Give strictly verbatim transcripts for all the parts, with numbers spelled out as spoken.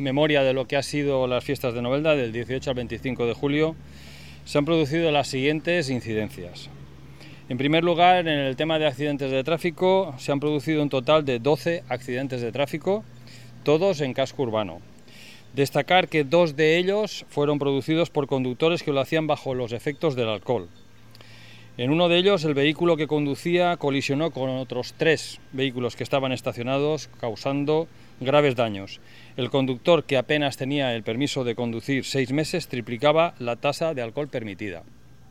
memoria de lo que ha sido las fiestas de Novelda, del dieciocho al veinticinco de julio, se han producido las siguientes incidencias. En primer lugar, en el tema de accidentes de tráfico, se han producido un total de doce accidentes de tráfico, todos en casco urbano. Destacar que dos de ellos fueron producidos por conductores que lo hacían bajo los efectos del alcohol. En uno de ellos, el vehículo que conducía colisionó con otros tres vehículos que estaban estacionados, causando graves daños. El conductor, que apenas tenía el permiso de conducir seis meses, triplicaba la tasa de alcohol permitida.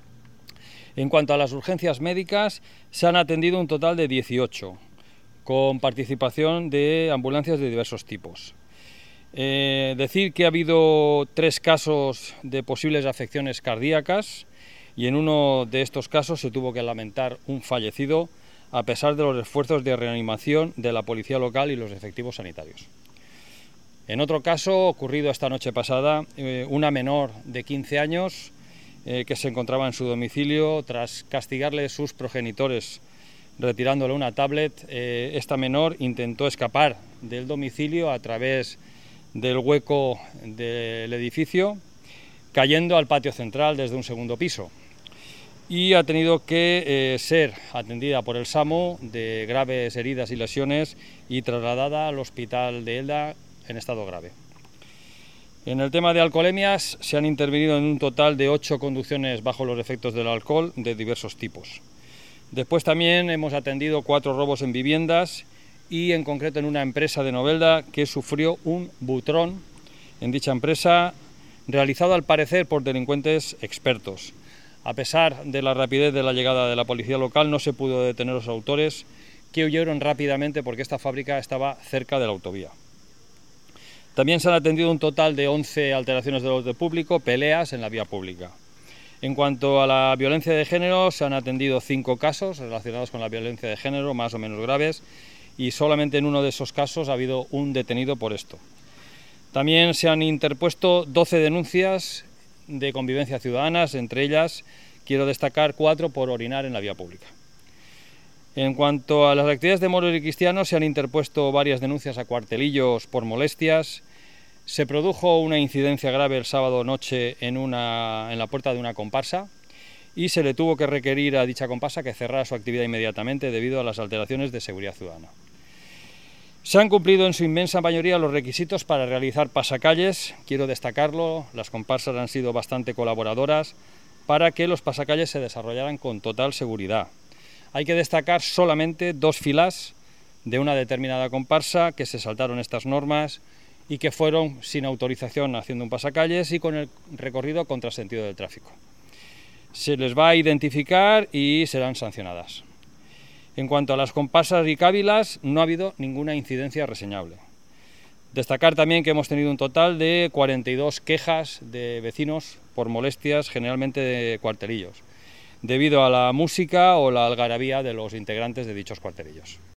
En cuanto a las urgencias médicas, se han atendido un total de dieciocho, con participación de ambulancias de diversos tipos. Eh, decir que ha habido tres casos de posibles afecciones cardíacas, y en uno de estos casos se tuvo que lamentar un fallecido, a pesar de los esfuerzos de reanimación de la policía local y los efectivos sanitarios. En otro caso, ocurrido esta noche pasada, eh, una menor de quince años eh, que se encontraba en su domicilio, tras castigarle sus progenitores retirándole una tablet, eh, esta menor intentó escapar del domicilio a través del hueco del edificio, cayendo al patio central desde un segundo piso, y ha tenido que eh, ser atendida por el SAMU de graves heridas y lesiones y trasladada al hospital de Elda en estado grave. En el tema de alcoholemias, se han intervenido en un total de ocho conducciones bajo los efectos del alcohol de diversos tipos. Después también hemos atendido cuatro robos en viviendas y en concreto en una empresa de Novelda que sufrió un butrón en dicha empresa, realizado al parecer por delincuentes expertos. A pesar de la rapidez de la llegada de la policía local, no se pudo detener a los autores, que huyeron rápidamente porque esta fábrica estaba cerca de la autovía. También se han atendido un total de once alteraciones del orden público, peleas en la vía pública. En cuanto a la violencia de género, se han atendido cinco casos relacionados con la violencia de género, más o menos graves, y solamente en uno de esos casos ha habido un detenido por esto. También se han interpuesto doce denuncias de convivencia ciudadanas, entre ellas quiero destacar cuatro por orinar en la vía pública. En cuanto a las actividades de moros y cristianos, se han interpuesto varias denuncias a cuartelillos por molestias. Se produjo una incidencia grave el sábado noche en, una, en la puerta de una comparsa y se le tuvo que requerir a dicha comparsa que cerrara su actividad inmediatamente debido a las alteraciones de seguridad ciudadana. Se han cumplido en su inmensa mayoría los requisitos para realizar pasacalles. Quiero destacarlo, las comparsas han sido bastante colaboradoras para que los pasacalles se desarrollaran con total seguridad. Hay que destacar solamente dos filas de una determinada comparsa que se saltaron estas normas y que fueron sin autorización haciendo un pasacalles y con el recorrido contrasentido del tráfico. Se les va a identificar y serán sancionadas. En cuanto a las comparsas y cávilas, no ha habido ninguna incidencia reseñable. Destacar también que hemos tenido un total de cuarenta y dos quejas de vecinos por molestias, generalmente de cuartelillos, debido a la música o la algarabía de los integrantes de dichos cuartelillos.